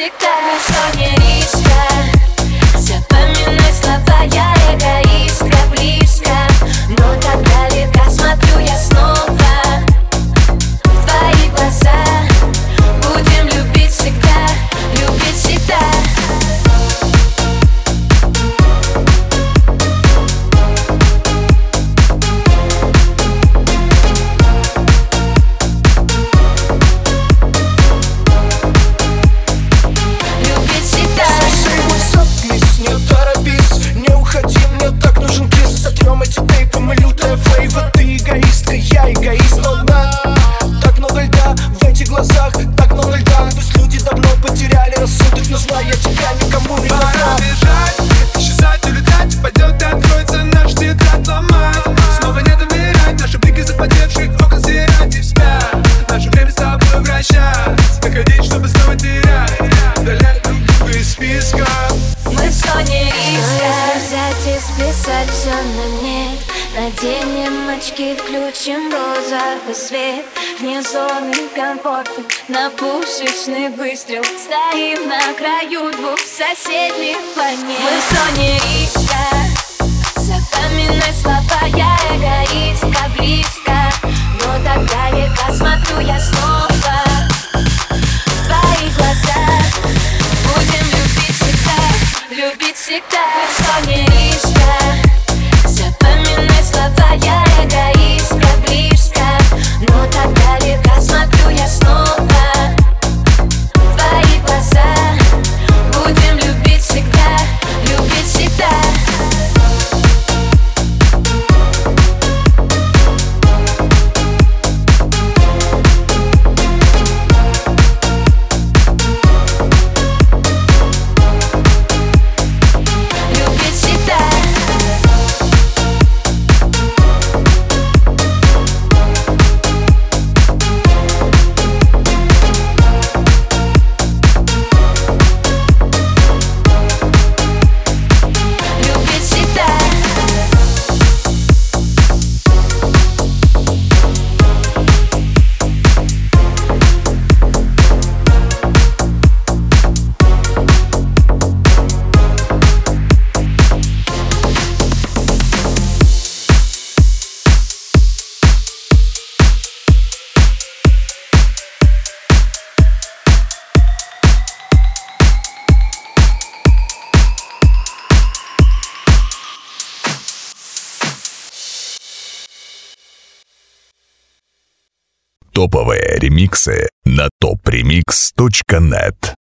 всегда. Лицо не риска, запоминай слова, я эгоистка, близко, но так далеко смотрю я снова в твои глаза. Будем любить всегда, любить всегда. Я эгоист, но одна. Так много льда в этих глазах, так много льда. Пусть люди давно потеряли рассудок, но знаю, я тебя никому не отдам. Пора бежать, исчезать, улетать. Пойдет и откроется наш тетрадь ломать. Снова не доверять, наши блики запотевших окон стирать и вспять. Наше время с тобой вращать, находить, чтобы снова терять, удалять друг друга из списка. Мы в зоне риска. Взять и списать все на нет. Наденем очки, включим розовый свет. Вне зоны комфорта, на пушечный выстрел. Стоим на краю двух соседних планет. Мы в зоне риска, запоминай слова, я эгоистка, близко, но так далеко смотрю я снова в твои глаза. Будем любить всегда, любить всегда. Мы в зоне риска, запоминай слова, я эгоистка, близко, но так далеко смотрю я снова в твои глаза. Будем любить всегда, любить всегда. Топовые ремиксы на topremix.net.